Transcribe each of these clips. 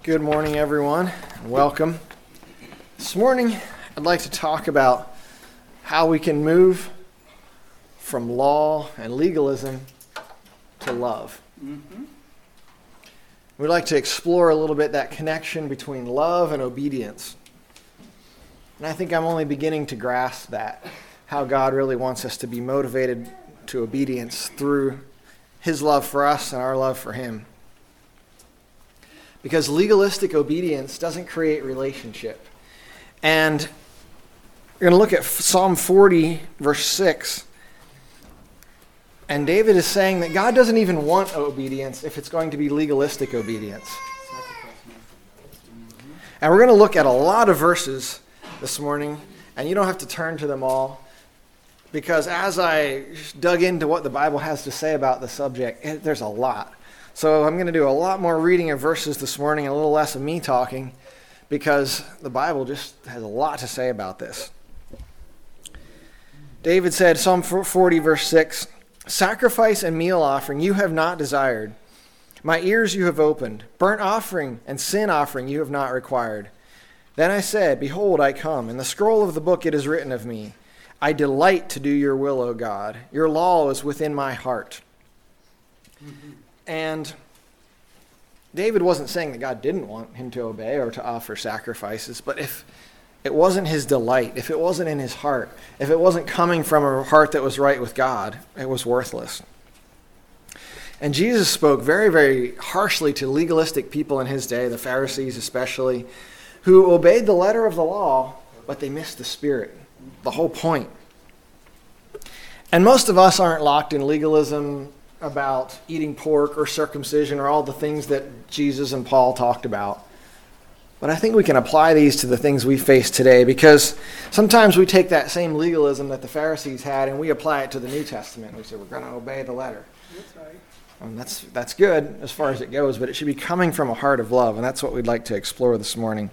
Good morning, everyone, and welcome. This morning, I'd like to talk about how we can move from law and legalism to love. We'd like to explore a little bit that connection between love and obedience. And I think I'm only beginning to grasp that, how God really wants us to be motivated to obedience through His love for us and our love for Him. Because legalistic obedience doesn't create relationship. And we're going to look at Psalm 40, verse 6. And David is saying that God doesn't even want obedience if it's going to be legalistic obedience. And we're going to look at a lot of verses this morning, and you don't have to turn to them all, because as I dug into what the Bible has to say about the subject, there's a lot. So I'm going to do a lot more reading of verses this morning and a little less of me talking, because the Bible just has a lot to say about this. David said, Psalm 40, verse 6, "Sacrifice and meal offering you have not desired. My ears you have opened. Burnt offering and sin offering you have not required. Then I said, Behold, I come. In the scroll of the book it is written of me. I delight to do your will, O God. Your law is within my heart." And David wasn't saying that God didn't want him to obey or to offer sacrifices, but if it wasn't his delight, if it wasn't in his heart, if it wasn't coming from a heart that was right with God, it was worthless. And Jesus spoke very, very harshly to legalistic people in his day, the Pharisees especially, who obeyed the letter of the law, but they missed the spirit, the whole point. And most of us aren't locked in legalism about eating pork or circumcision or all the things that Jesus and Paul talked about. But I think we can apply these to the things we face today, because sometimes we take that same legalism that the Pharisees had and we apply it to the New Testament. We say we're going to obey the letter. That's right. And that's good as far as it goes, but it should be coming from a heart of love, and that's what we'd like to explore this morning.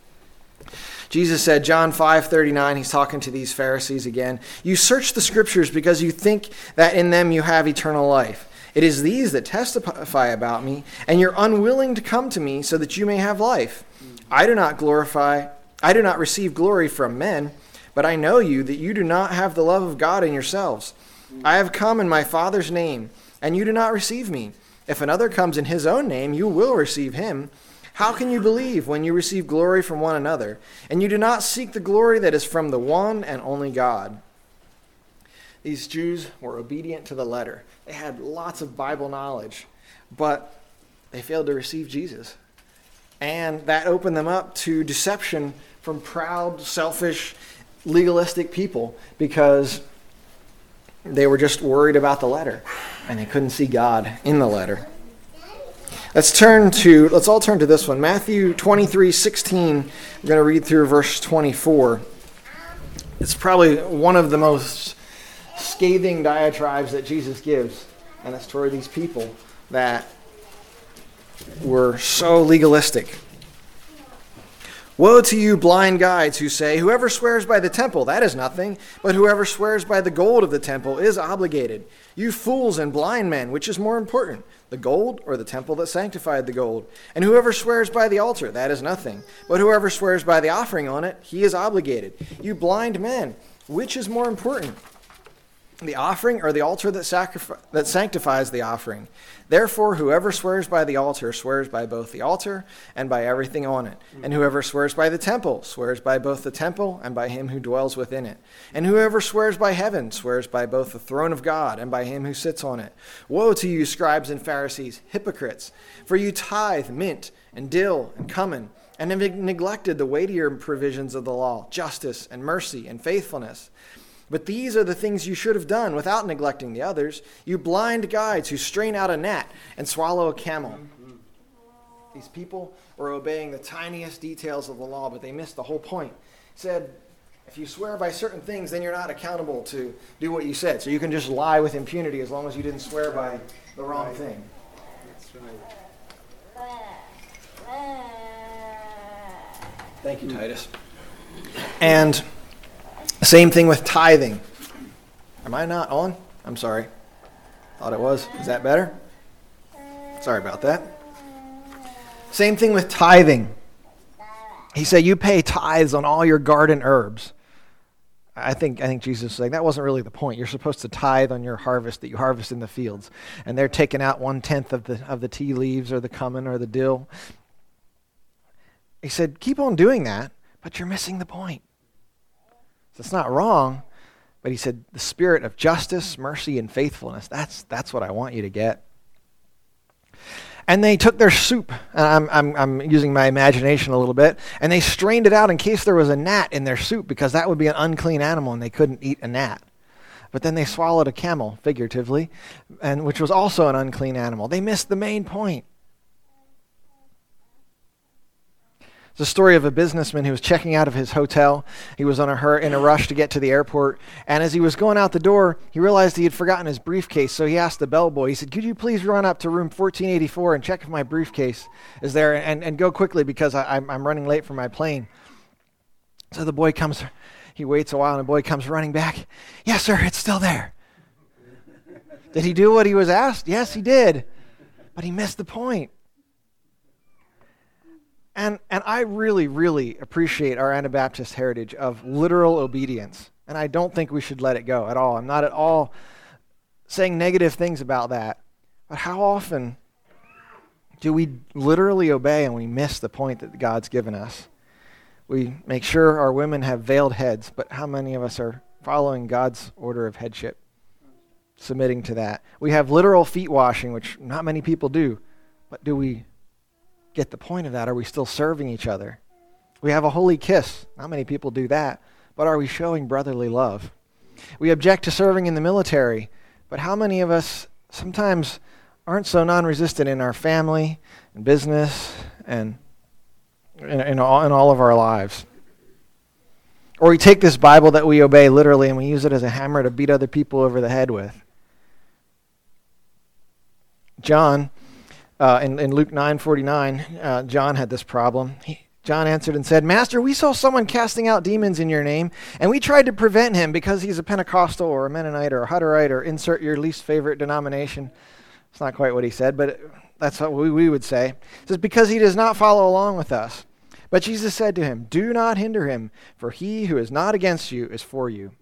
Jesus said, John 5:39, he's talking to these Pharisees again, "You search the scriptures because you think that in them you have eternal life. It is these that testify about me, and you're unwilling to come to me so that you may have life. I do not receive glory from men, but I know you that you do not have the love of God in yourselves. I have come in my Father's name, and you do not receive me. If another comes in his own name, you will receive him. How can you believe when you receive glory from one another, and you do not seek the glory that is from the one and only God?" These Jews were obedient to the letter. They had lots of Bible knowledge, but they failed to receive Jesus. And that opened them up to deception from proud, selfish, legalistic people, because they were just worried about the letter, and they couldn't see God in the letter. Let's all turn to this one. Matthew 23:16. We're going to read through verse 24. It's probably one of the most scathing diatribes that Jesus gives, and it's toward these people that were so legalistic. "Woe to you, blind guides, who say, 'Whoever swears by the temple, that is nothing, but whoever swears by the gold of the temple is obligated. You fools and blind men, which is more important, the gold or the temple that sanctified the gold? And whoever swears by the altar, that is nothing, but whoever swears by the offering on it, he is obligated. You blind men, which is more important, the offering or the altar that sanctifies the offering? Therefore, whoever swears by the altar swears by both the altar and by everything on it. And whoever swears by the temple swears by both the temple and by him who dwells within it. And whoever swears by heaven swears by both the throne of God and by him who sits on it. Woe to you, scribes and Pharisees, hypocrites! For you tithe mint and dill and cumin, and have neglected the weightier provisions of the law, justice and mercy and faithfulness. But these are the things you should have done without neglecting the others. You blind guides who strain out a gnat and swallow a camel." These people were obeying the tiniest details of the law, but they missed the whole point. He said, if you swear by certain things, then you're not accountable to do what you said. So you can just lie with impunity as long as you didn't swear by the wrong thing. That's right. Thank you, Titus. And same thing with tithing. Am I not on? I'm sorry. Thought it was. Is that better? Sorry about that. Same thing with tithing. He said, you pay tithes on all your garden herbs. I think Jesus was saying that wasn't really the point. You're supposed to tithe on your harvest that you harvest in the fields. And they're taking out 1/10 of the tea leaves or the cumin or the dill. He said, keep on doing that, but you're missing the point. So it's not wrong, but he said, the spirit of justice, mercy, and faithfulness, that's what I want you to get. And they took their soup, and I'm using my imagination a little bit, and they strained it out in case there was a gnat in their soup, because that would be an unclean animal, and they couldn't eat a gnat. But then they swallowed a camel, figuratively, and which was also an unclean animal. They missed the main point. It's a story of a businessman who was checking out of his hotel. He was in a rush to get to the airport. And as he was going out the door, he realized he had forgotten his briefcase. So he asked the bellboy, he said, could you please run up to room 1484 and check if my briefcase is there, and go quickly because I'm running late for my plane. So the boy comes, he waits a while, and the boy comes running back. Yes, sir, it's still there. Did he do what he was asked? Yes, he did. But he missed the point. And I really, really appreciate our Anabaptist heritage of literal obedience. And I don't think we should let it go at all. I'm not at all saying negative things about that. But how often do we literally obey and we miss the point that God's given us? We make sure our women have veiled heads, but how many of us are following God's order of headship, submitting to that? We have literal feet washing, which not many people do, but do we get the point of that? Are we still serving each other? We have a holy kiss. Not many people do that, but are we showing brotherly love? We object to serving in the military, but how many of us sometimes aren't so non-resistant in our family and business and in all of our lives? Or we take this Bible that we obey literally and we use it as a hammer to beat other people over the head with. John, in Luke 9:49, John had this problem. John answered and said, Master, we saw someone casting out demons in your name, and we tried to prevent him because he's a Pentecostal or a Mennonite or a Hutterite, or insert your least favorite denomination. It's not quite what he said, but that's what we would say. It says, because he does not follow along with us. But Jesus said to him, do not hinder him, for he who is not against you is for you.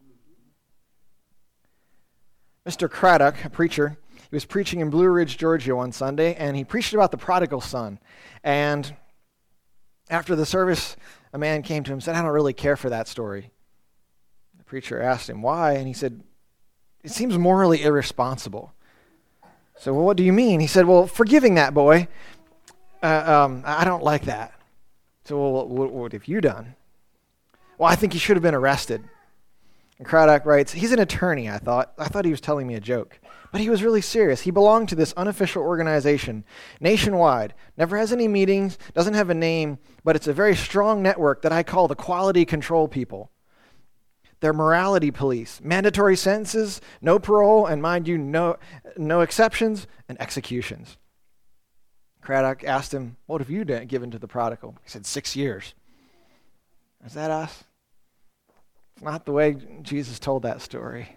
Mr. Craddock, a preacher, he was preaching in Blue Ridge, Georgia one Sunday, and he preached about the prodigal son. And after the service, a man came to him and said, I don't really care for that story. The preacher asked him why, and he said, it seems morally irresponsible. So, well, what do you mean? He said, well, forgiving that boy, I don't like that. So, well, what have you done? Well, I think he should have been arrested. And Craddock writes, he's an attorney, I thought he was telling me a joke. But he was really serious. He belonged to this unofficial organization, nationwide, never has any meetings, doesn't have a name, but it's a very strong network that I call the quality control people. They're morality police, mandatory sentences, no parole, and mind you, no exceptions, and executions. Craddock asked him, what have you given to the prodigal? He said, 6 years. Is that us? It's not the way Jesus told that story.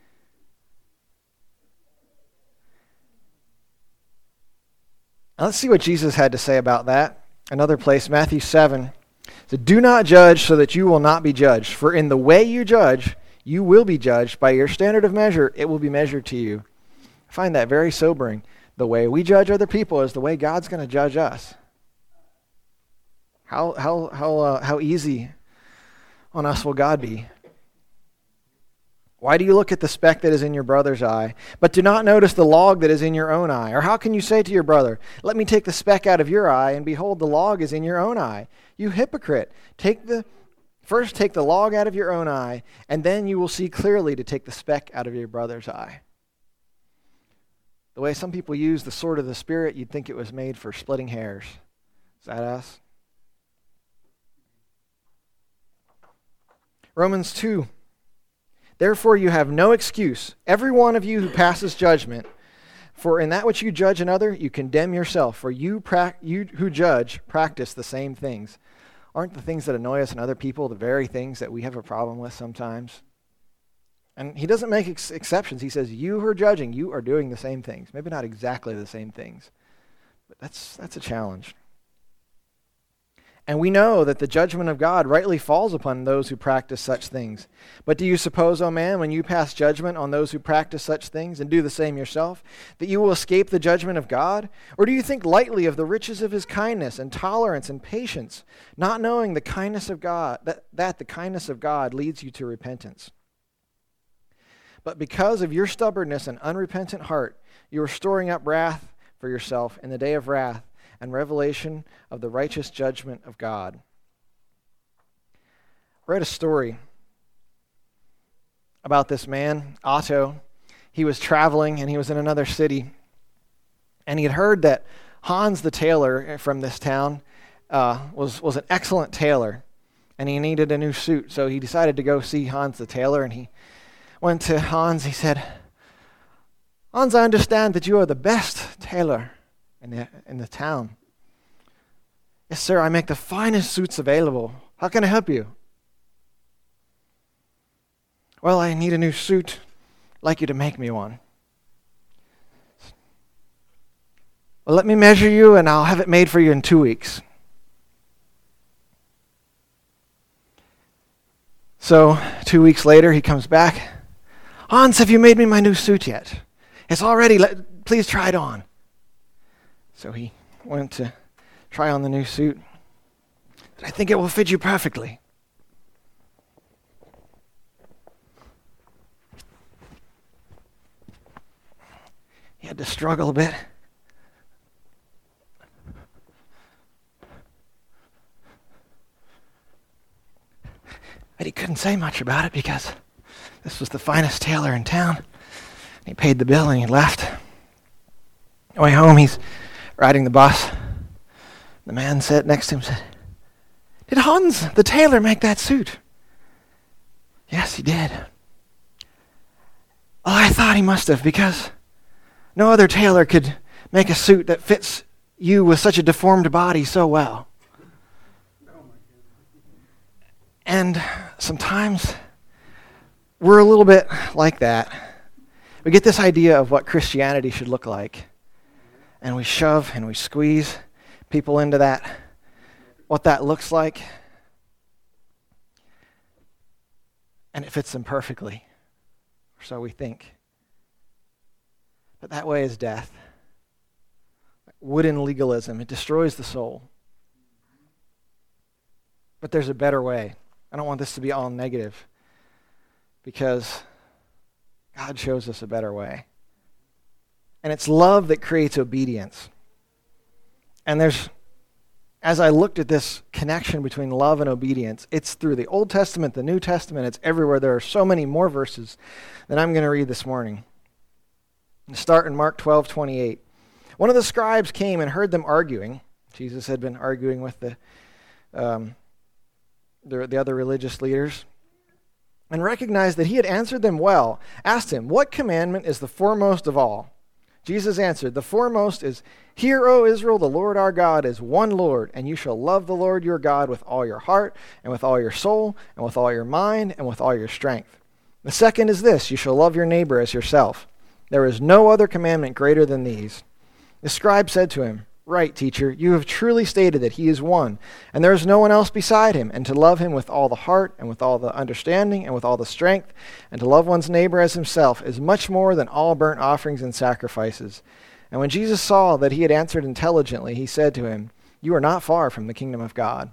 Now let's see what Jesus had to say about that. Another place, Matthew 7. So do not judge so that you will not be judged. For in the way you judge, you will be judged. By your standard of measure, it will be measured to you. I find that very sobering. The way we judge other people is the way God's going to judge us. How easy on us will God be? Why do you look at the speck that is in your brother's eye, but do not notice the log that is in your own eye? Or how can you say to your brother, let me take the speck out of your eye, and behold, the log is in your own eye? You hypocrite! First take the log out of your own eye, and then you will see clearly to take the speck out of your brother's eye. The way some people use the sword of the Spirit, you'd think it was made for splitting hairs. Is that us? Romans 2. Therefore you have no excuse, every one of you who passes judgment, for in that which you judge another, you condemn yourself, for you who judge practice the same things. Aren't the things that annoy us in other people the very things that we have a problem with sometimes? And he doesn't make exceptions. He says, you who are judging, you are doing the same things. Maybe not exactly the same things, but that's a challenge. And we know that the judgment of God rightly falls upon those who practice such things. But do you suppose, O man, when you pass judgment on those who practice such things and do the same yourself, that you will escape the judgment of God? Or do you think lightly of the riches of his kindness and tolerance and patience, not knowing the kindness of God, that the kindness of God leads you to repentance? But because of your stubbornness and unrepentant heart, you are storing up wrath for yourself in the day of wrath and revelation of the righteous judgment of God. I read a story about this man, Otto. He was traveling and he was in another city. And he had heard that Hans the tailor from this town was an excellent tailor. And he needed a new suit. So he decided to go see Hans the tailor. And he went to Hans. He said, Hans, I understand that you are the best tailor in the town. Yes, sir, I make the finest suits available. How can I help you? Well, I need a new suit. I'd like you to make me one. Well, let me measure you and I'll have it made for you in 2 weeks. So 2 weeks later, he comes back. Hans, have you made me my new suit yet? It's all ready. Please try it on. So he went to try on the new suit. I think it will fit you perfectly. He had to struggle a bit. But he couldn't say much about it because this was the finest tailor in town. He paid the bill and he left. On the way home, he's riding the bus. The man sat next to him and said, Did Hans, the tailor, make that suit? Yes, he did. Well, I thought he must have, because no other tailor could make a suit that fits you with such a deformed body so well. And sometimes we're a little bit like that. We get this idea of what Christianity should look like. And we shove and we squeeze people into that, what that looks like. And it fits them perfectly. Or so we think. But that way is death. Wooden legalism. It destroys the soul. But there's a better way. I don't want this to be all negative, because God shows us a better way. And it's love that creates obedience. And as I looked at this connection between love and obedience, it's through the Old Testament, the New Testament, it's everywhere. There are so many more verses that I'm going to read this morning. I'll start in Mark 12:28. One of the scribes came and heard them arguing. Jesus had been arguing with the other religious leaders, and recognized that he had answered them well, asked him, What commandment is the foremost of all? Jesus answered, The foremost is, Hear, O Israel, the Lord our God is one Lord, and you shall love the Lord your God with all your heart, and with all your soul, and with all your mind, and with all your strength. The second is this, you shall love your neighbor as yourself. There is no other commandment greater than these. The scribe said to him, Right, teacher, you have truly stated that he is one, and there is no one else beside him, and to love him with all the heart, and with all the understanding, and with all the strength, and to love one's neighbor as himself is much more than all burnt offerings and sacrifices. And when Jesus saw that he had answered intelligently, he said to him, You are not far from the kingdom of God.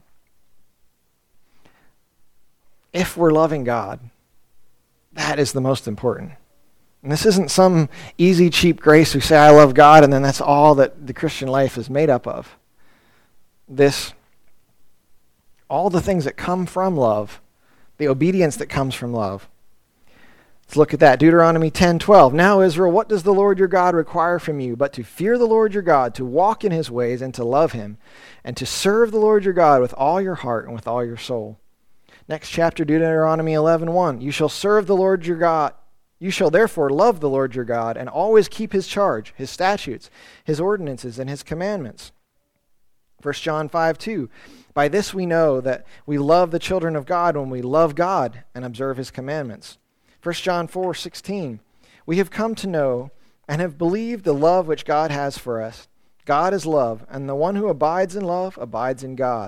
If we're loving God, that is the most important. And this isn't some easy, cheap grace we say, I love God, and then that's all that the Christian life is made up of. All the things that come from love, the obedience that comes from love. Let's look at that. Deuteronomy 10:12. Now, Israel, what does the Lord your God require from you but to fear the Lord your God, to walk in his ways, and to love him, and to serve the Lord your God with all your heart and with all your soul? Next chapter, Deuteronomy 11:1. You shall serve the Lord your God. You shall therefore love the Lord your God and always keep his charge, his statutes, his ordinances, and his commandments. 1 John 5:2. By this we know that we love the children of God when we love God and observe his commandments. 1 John 4:16. We have come to know and have believed the love which God has for us. God is love, and the one who abides in love abides in God,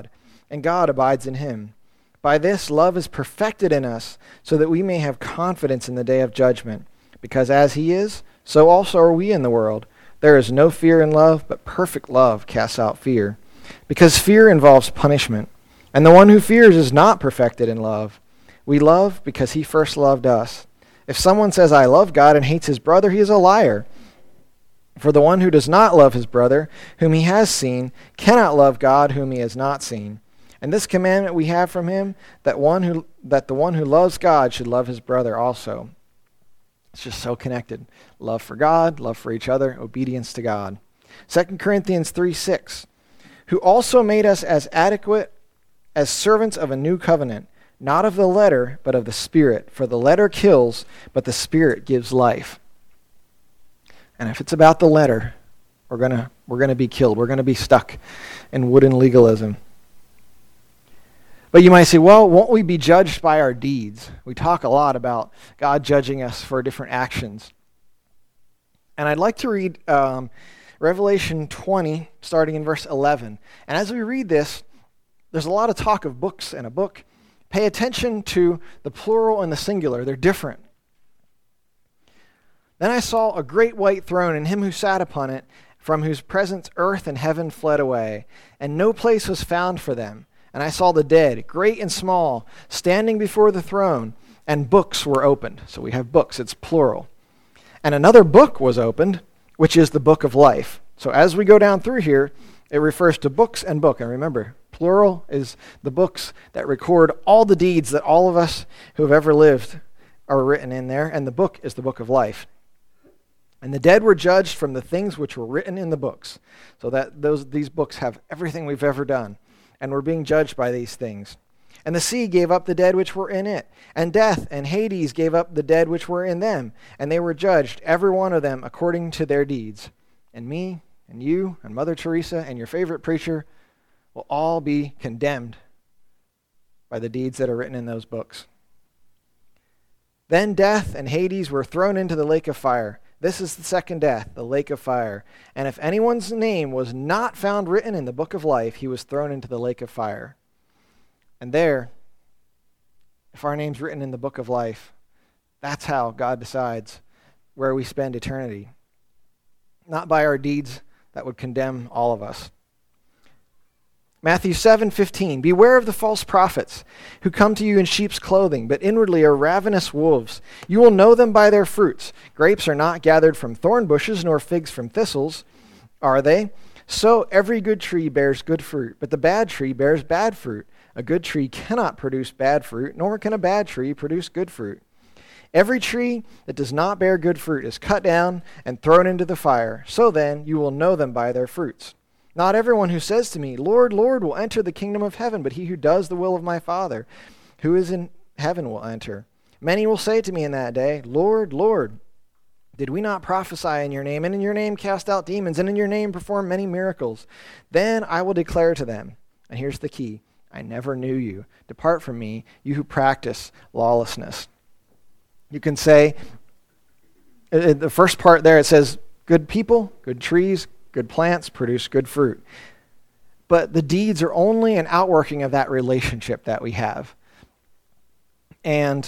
and God abides in him. By this love is perfected in us, so that we may have confidence in the day of judgment. Because as he is, so also are we in the world. There is no fear in love, but perfect love casts out fear. Because fear involves punishment, and the one who fears is not perfected in love. We love because he first loved us. If someone says, I love God, and hates his brother, he is a liar. For the one who does not love his brother, whom he has seen, cannot love God, whom he has not seen. And this commandment we have from him, that the one who loves God should love his brother also. It's just so connected. Love for God, love for each other, obedience to God. 2 Corinthians 3:6, who also made us as adequate as servants of a new covenant, not of the letter, but of the Spirit. For the letter kills, but the Spirit gives life. And if it's about the letter, we're gonna be killed. We're gonna be stuck in wooden legalism. But you might say, well, won't we be judged by our deeds? We talk a lot about God judging us for different actions. And I'd like to read Revelation 20, starting in verse 11. And as we read this, there's a lot of talk of books in a book. Pay attention to the plural and the singular. They're different. Then I saw a great white throne, and him who sat upon it, from whose presence earth and heaven fled away, and no place was found for them. And I saw the dead, great and small, standing before the throne, and books were opened. So we have books, it's plural. And another book was opened, which is the book of life. So as we go down through here, it refers to books and book. And remember, plural is the books that record all the deeds that all of us who have ever lived are written in there, and the book is the book of life. And the dead were judged from the things which were written in the books. So that these books have everything we've ever done. And we're being judged by these things. And the sea gave up the dead which were in it. And death and Hades gave up the dead which were in them. And they were judged, every one of them, according to their deeds. And me, and you, and Mother Teresa, and your favorite preacher will all be condemned by the deeds that are written in those books. Then death and Hades were thrown into the lake of fire. This is the second death, the lake of fire. And if anyone's name was not found written in the book of life, he was thrown into the lake of fire. And there, if our name's written in the book of life, that's how God decides where we spend eternity. Not by our deeds that would condemn all of us. Matthew 7:15, beware of the false prophets who come to you in sheep's clothing, but inwardly are ravenous wolves. You will know them by their fruits. Grapes are not gathered from thorn bushes, nor figs from thistles, are they? So every good tree bears good fruit, but the bad tree bears bad fruit. A good tree cannot produce bad fruit, nor can a bad tree produce good fruit. Every tree that does not bear good fruit is cut down and thrown into the fire. So then you will know them by their fruits. Not everyone who says to me, Lord, Lord, will enter the kingdom of heaven, but he who does the will of my Father, who is in heaven, will enter. Many will say to me in that day, Lord, Lord, did we not prophesy in your name, and in your name cast out demons, and in your name perform many miracles? Then I will declare to them, and here's the key, I never knew you. Depart from me, you who practice lawlessness. You can say, the first part there, it says, good people, good trees, good plants produce good fruit. But the deeds are only an outworking of that relationship that we have. And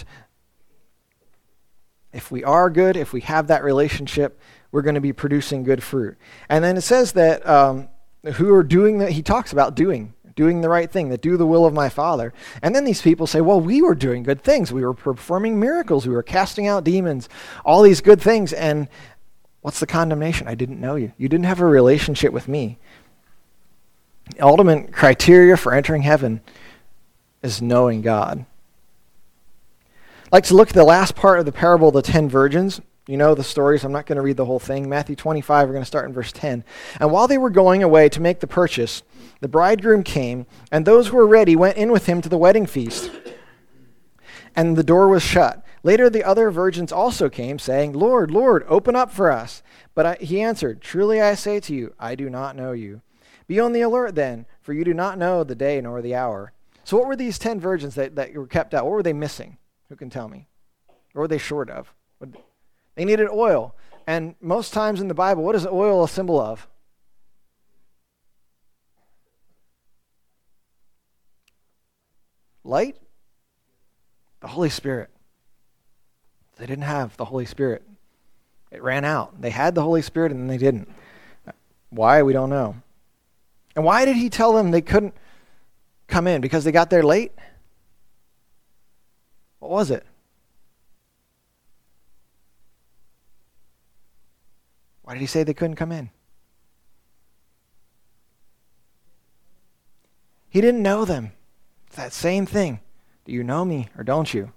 if we are good, if we have that relationship, we're going to be producing good fruit. And then it says that who are doing that, he talks about doing the right thing, that do the will of my Father. And then these people say, well, we were doing good things. We were performing miracles. We were casting out demons, all these good things. And what's the condemnation? I didn't know you. You didn't have a relationship with me. The ultimate criteria for entering heaven is knowing God. I'd like to look at the last part of the parable of the 10 virgins. You know the story, so I'm not going to read the whole thing. Matthew 25, we're going to start in verse 10. And while they were going away to make the purchase, the bridegroom came, and those who were ready went in with him to the wedding feast. And the door was shut. Later the other virgins also came, saying, Lord, Lord, open up for us. But he answered, truly I say to you, I do not know you. Be on the alert then, for you do not know the day nor the hour. So what were these 10 virgins that were kept out? What were they missing? Who can tell me? What were they short of? They needed oil. And most times in the Bible, what is oil a symbol of? light? The Holy Spirit. They didn't have the Holy Spirit. It ran out. They had the Holy Spirit and then they didn't. Why? We don't know. And why did he tell them they couldn't come in? Because they got there late? What was it? Why did he say they couldn't come in? He didn't know them. It's that same thing. Do you know me or don't you?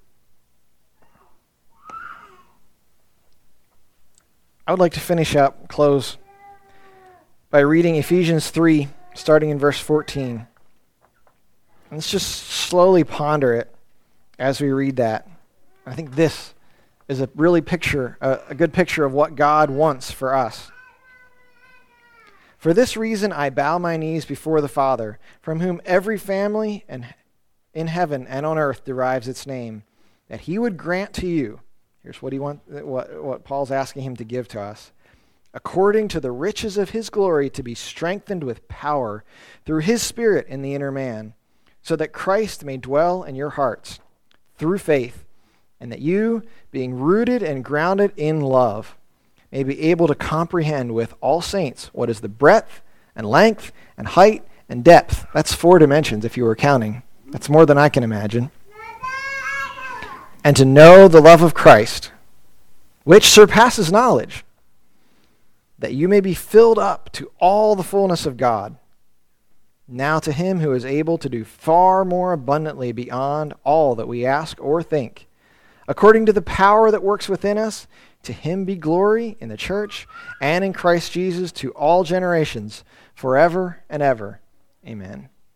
I would like to close by reading Ephesians 3, starting in verse 14. And let's just slowly ponder it as we read that. I think this is a good picture of what God wants for us. For this reason I bow my knees before the Father, from whom every family in heaven and on earth derives its name, that he would grant to you, here's what Paul's asking him to give to us, according to the riches of his glory, to be strengthened with power through his Spirit in the inner man, so that Christ may dwell in your hearts through faith, and that you, being rooted and grounded in love, may be able to comprehend with all saints what is the breadth and length and height and depth. That's 4 dimensions if you were counting. That's more than I can imagine. And to know the love of Christ, which surpasses knowledge, that you may be filled up to all the fullness of God. Now to him who is able to do far more abundantly beyond all that we ask or think, according to the power that works within us, to him be glory in the church and in Christ Jesus to all generations, forever and ever. Amen.